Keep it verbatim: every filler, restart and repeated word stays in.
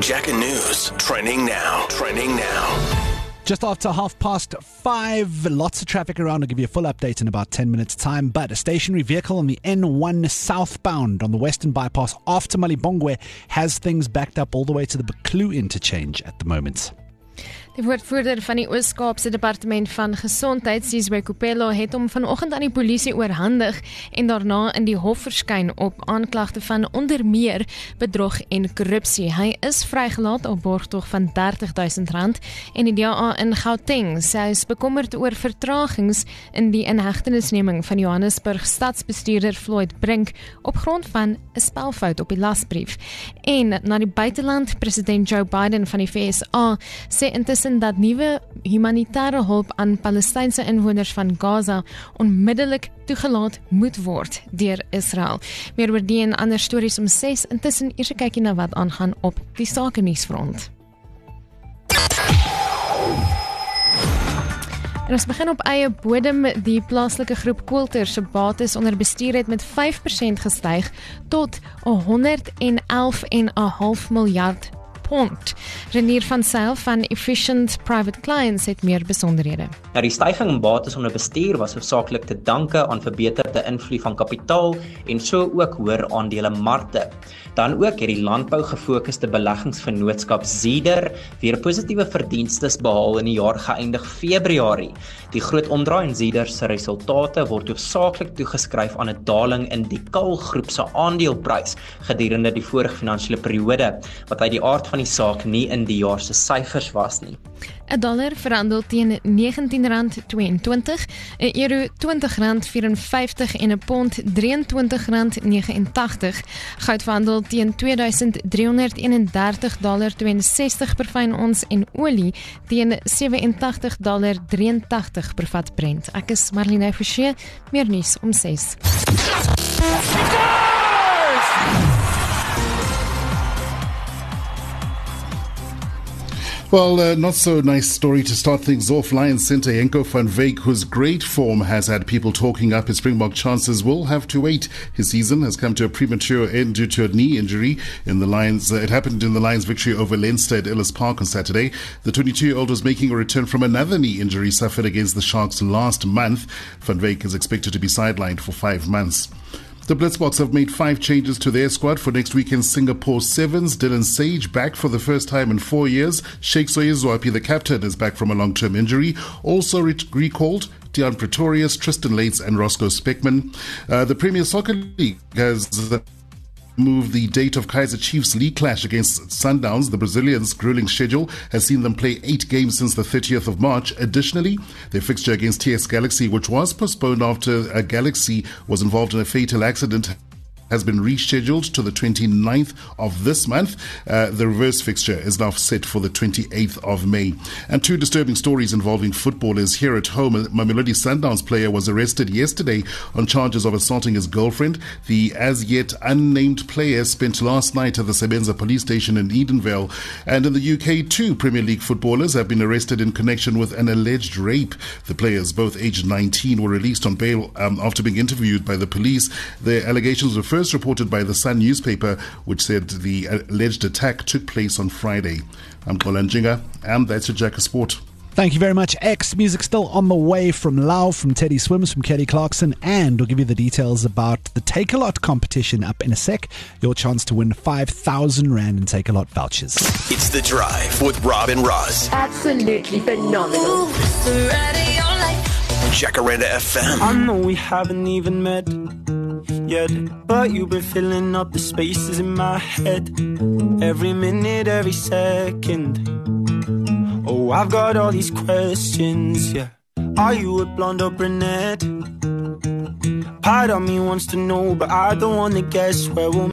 Jacka News. Trending now. Trending now. Just after half past five, lots of traffic around. I'll give you a full update in about ten minutes' time. But a stationary vehicle on the N one southbound on the Western Bypass after Malibongwe has things backed up all the way to the Beklu interchange at the moment. Die woordvoerder van die Oos-Kaapse Departement van Gesondheid, Sizwe Kupelo, het hom vanoggend aan die polisie oorhandig en daarna in die hof verskyn op aanklagte van onder meer bedrog en korrupsie. Hy is vrygelaat op borgtog van dertig duisend rand en die D A in Gauteng sê hy is bekommerd oor vertragings in die inhegtenisneming van Johannesburg stadsbestuurder Floyd Brink op grond van 'n spelfout op die lasbrief. En na die buiteland, president Joe Biden van die V S A sê intussen dat nuwe humanitêre hulp aan Palestynse inwoners van Gaza onmiddellik toegelaat moet word deur Israel. Meer oor die en ander stories om ses. Intussen eers 'n kykie na wat aangaan op die sakenuusfront. En ons begin op eie bodem. Die plaaslike groep Coulter se bates onder bestuur het met vyf persent gestyg tot honderd elf komma vyf miljard pond. Renier van Sail van Efficient Private Clients het meer besonderhede. Nou, die styging in bates onder bestuur was hoofsaaklik te danke aan verbeterde invloed van kapitaal en so ook hoër aandelemarkte. Dan ook het die landbou gefokuste beleggingsvennootskap Zeder weer positiewe verdienstes behaal in die jaar geëindig Februarie. Die groot omdraai in Zeder se resultate word hoofsaaklik toegeskryf aan 'n daling in die Kaalgroep se aandeelprys gedurende die vorige finansiële periode, wat uit die aard van die saak nie in die jaar se syfers was nie. 'n dollar verhandel teen negentien rand tweeëntwintig, 'n euro twintig rand vyf-en-vyftig en 'n pond drieëntwintig rand negenentagtig. Goud verhandel teen twee duisend driehonderd eenendertig dollar tweeënsestig per fyn ons en olie teen sewe-en-tagtig dollar drieëntagtig per vat Brent. Ek is Marlene Forsie, meer nuus om ses. Well, uh, not so nice story to start things off. Lions centre Henko van Wyk, whose great form has had people talking up his Springbok chances, will have to wait. His season has come to a premature end due to a knee injury. In the Lions, uh, it happened in the Lions' victory over Leinster at Ellis Park on Saturday. The twenty-two-year-old was making a return from another knee injury suffered against the Sharks last month. Van Wyk is expected to be sidelined for five months. The Blitzboks have made five changes to their squad for next weekend's Singapore Sevens. Dylan Sage back for the first time in four years. Sheikh Soyezwapi, the captain, is back from a long-term injury. Also re- recalled Dion Pretorius, Tristan Lates and Roscoe Speckman. Uh, the Premier Soccer League has the moved the date of Kaizer Chiefs' league clash against Sundowns. The Brazilians' grueling schedule has seen them play eight games since the thirtieth of March. Additionally, their fixture against T S Galaxy, which was postponed after a Galaxy was involved in a fatal accident, has been rescheduled to the twenty-ninth of this month. Uh, the reverse fixture is now set for the twenty-eighth of May. And two disturbing stories involving footballers here at home. A Mamelodi Sundowns player was arrested yesterday on charges of assaulting his girlfriend. The as yet unnamed player spent last night at the Sebenza police station in Edenvale. And in the U K, two Premier League footballers have been arrested in connection with an alleged rape. The players, both aged nineteen, were released on bail um, after being interviewed by the police. The allegations were first reported by the Sun newspaper, which said the alleged attack took place on Friday. I'm Kolan Jinga, and that's your Jacka Sport. Thank you very much. X music still on the way from Lau, from Teddy Swims, from Kelly Clarkson, and we'll give you the details about the Take-A-Lot competition up in a sec. Your chance to win five thousand rand in Take-A-Lot vouchers. It's The Drive with Rob and Roz. Absolutely phenomenal. Jacaranda F M. I know we haven't even met yet, but you've been filling up the spaces in my head. Every minute, every second. Oh, I've got all these questions, yeah. Are you a blonde or brunette? Part of me wants to know, but I don't want to guess where we'll